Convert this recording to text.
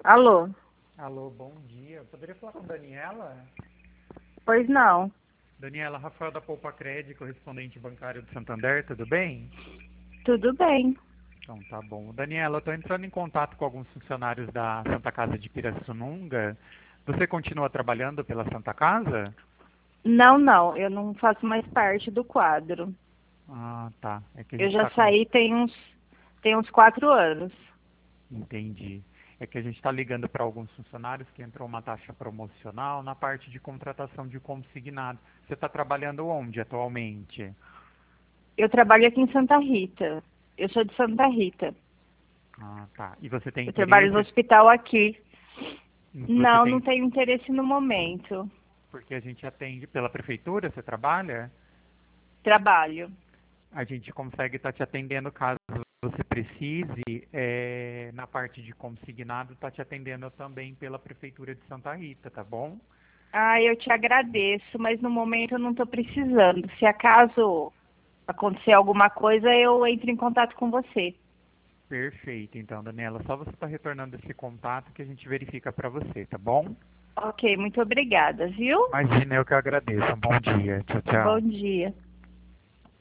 Alô? Alô, bom dia. Eu poderia falar com Daniela? Pois não. Daniela, Rafael da Poupa Cred, correspondente bancário do Santander, tudo bem? Tudo bem. Então tá bom. Daniela, eu estou entrando em contato com alguns funcionários da Santa Casa de Pirassununga. Você continua trabalhando pela Santa Casa? Não, eu não faço mais parte do quadro. Ah, tá. É que a Eu gente já está com... saí tem uns 4 anos. Entendi. É que a gente está ligando para alguns funcionários que entrou uma taxa promocional na parte de contratação de consignado. Você está trabalhando onde atualmente? Eu trabalho aqui em Santa Rita. Eu sou de Santa Rita. Ah, tá. E você tem Eu trabalho no interesse? hospital aqui. Você Não tem tenho interesse no momento. Porque a gente atende pela prefeitura, você trabalha? Trabalho. A gente consegue estar te atendendo caso você precise. Na parte de consignado, está te atendendo também pela prefeitura de Santa Rita, tá bom? Ah, eu te agradeço, mas no momento eu não estou precisando. Se acaso acontecer alguma coisa, eu entro em contato com você. Perfeito, então, Daniela. Só você está retornando esse contato que a gente verifica para você, tá bom? Ok, muito obrigada, viu? Imagina, eu que agradeço. Um bom dia. Tchau, Bom tchau. dia.